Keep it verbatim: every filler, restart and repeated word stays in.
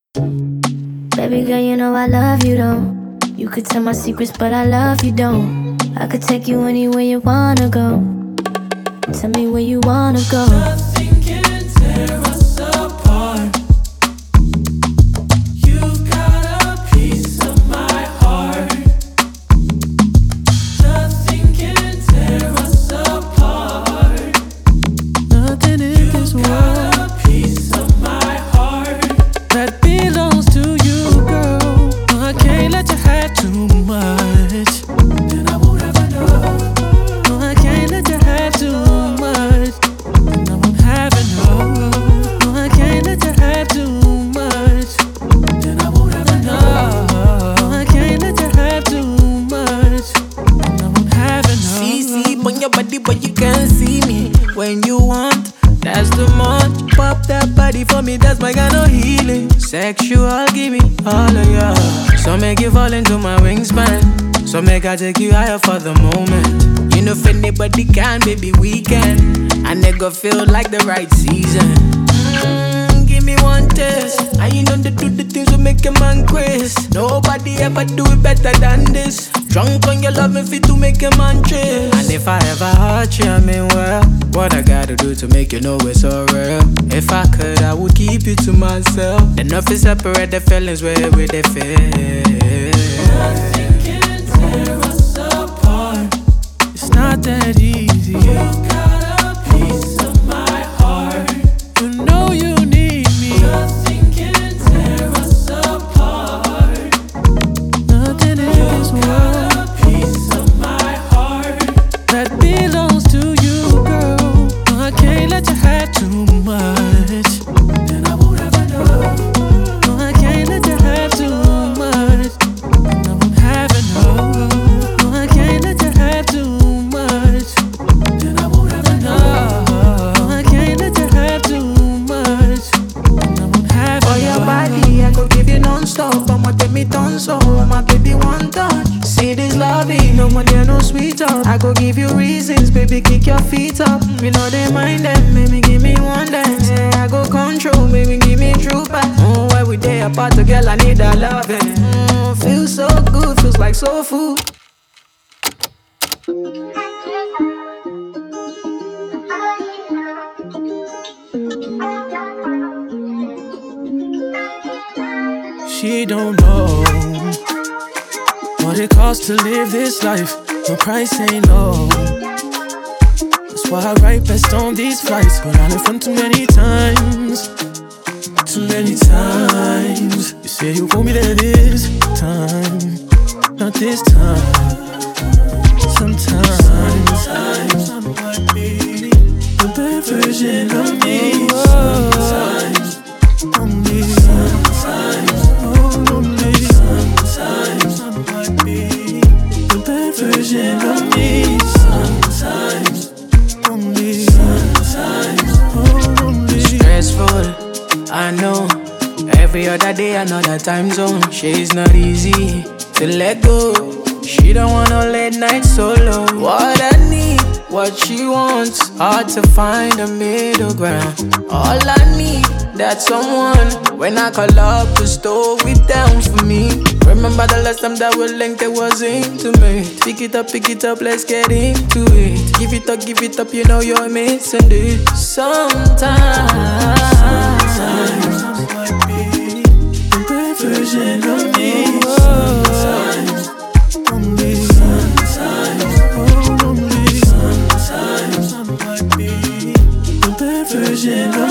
Baby girl, you know I love you though. You could tell my secrets, but I love you don't. I could take you anywhere you wanna go. Tell me where you wanna go. Nothing can tear us apart. You got a piece of my heart. Nothing can tear us apart. Nothing in this world. You got a piece of my heart that belongs to you, girl. I can't let you have too much. Then I won't ever know. No, I can't let you have too much. Then I won't have enough. No, I can't let you have too much. Then I won't ever know. No, I can't let you have too much. Then I won't have enough. See, see, on your body, but you can't see me. When you want, that's the month. Pop that body for me, that's my kind of healing. Sexual, give me all of ya. So make you fall into my wingspan. So make I take you higher for the moment. You know if anybody can, baby, we can. And it go feel like the right season. Mm, give me one taste. And you know they do the things that make a man crazy. Nobody ever do it better than this. Drunk on your love and fit to make a man trace. And if I ever hurt you, I mean well, what I gotta do to make you know it's so real. If I could, I would keep you to myself. Enough is separate the feelings where we they feel. Nothing can tear us apart. It's not that easy. You got a piece of my heart. You know you need me. Nothing can tear us apart. Nothing in this world. You got a piece of my heart that belongs to you, girl. I can't let you have too much. Then I won't ever know. No, I can't let you have too much. Then I won't have enough. No, I can't let you have too much. Then I won't ever know. No, I can't let you have too much. Then I won't have enough. For your body, I could give you non-stop. I'ma take me done so, my baby one touch. See this loving, no more there, no sweet talk. I go give you reasons, baby, kick your feet up. We know they mind them, baby, give me one dance. Yeah, I go control, baby, give me true back. Oh, every day apart, a girl, I need that loving. Mm, feels so good, feels like soul food. She don't know what it costs to live this life. The price ain't low. That's why I write best on these flights. But I left one too many times. Too many times. You say you want me there this time. Not this time. Sometimes, sometimes I'm like me, the bad version of me. Sometimes, only sometimes, oh, only sometimes I'm like me, the bad version of me. Sometimes, only sometimes, oh, only. Stressful, I know. Every other day, another time zone. She's not easy to let go. She don't want no late night solo. What I need, what she wants, hard to find a middle ground. All I need, that's someone. When I call up to store it down for me. Remember the last time that we linked, it was intimate. Pick it up, pick it up, let's get into it. Give it up, give it up, you know you're missing it. Sometimes, sometimes I'm like me, the bad version of me. Sometimes, only sometimes, oh, only sometimes I'm like me, the bad version of